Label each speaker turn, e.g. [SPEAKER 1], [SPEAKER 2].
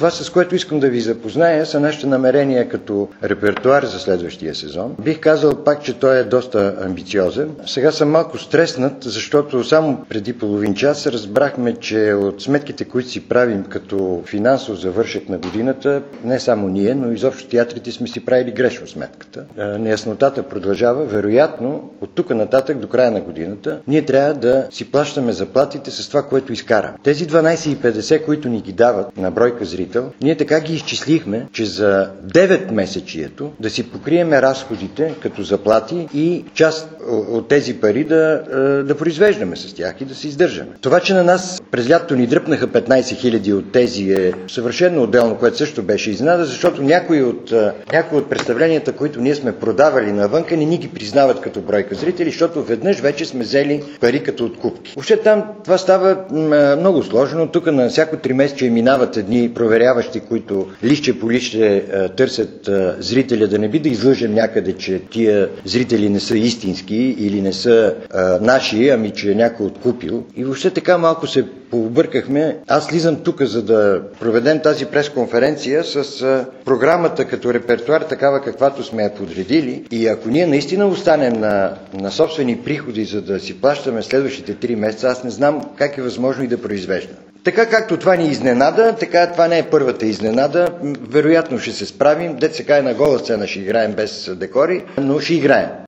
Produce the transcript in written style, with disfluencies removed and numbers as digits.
[SPEAKER 1] Това, с което искам да ви запозная, са нашите намерения като репертуар за следващия сезон. Бих казал пак, че той е доста амбициозен. Сега съм малко стреснат, защото само преди половин час разбрахме, че от сметките, които си правим като финансов завършек на годината, не само ние, но изобщо театрите сме си правили грешно сметката. Неяснотата продължава. Вероятно, от тук нататък до края на годината, ние трябва да си плащаме заплатите с това, което изкараме. Тези 12,50, които ни ги дават на бройка зрител, ние така ги изчислихме, че за 9 месечието да си покриеме разходите като заплати и част от тези пари да произвеждаме с тях и да се издържаме. Това, че на нас през лятото ни дръпнаха 15 000 от тези е съвършено отделно, което също беше изненада, защото някои от представленията, които ние сме продавали навънка, не ни ги признават като бройка зрители, защото веднъж вече сме взели пари като откупки. Въобще там това става много сложно. Тук на всяко 3 месеца минават едни проверяващи, които листче по листче търсят зрителя, да не би да излъжем някъде, че тия зрители не са истински или не са наши, ами че някой откупил. И въобще така малко се пообъркахме. Аз слизам тук, за да проведем тази пресконференция с програмата като репертуар, такава каквато сме я подредили. И ако ние наистина останем на собствени приходи, за да си плащаме следващите 3 месеца, аз не знам как е възможно и да произвеждам. Така както това ни изненада, така това не е първата изненада. Вероятно ще се справим. Дет се кае на гола сцена ще играем без декори, но ще играем.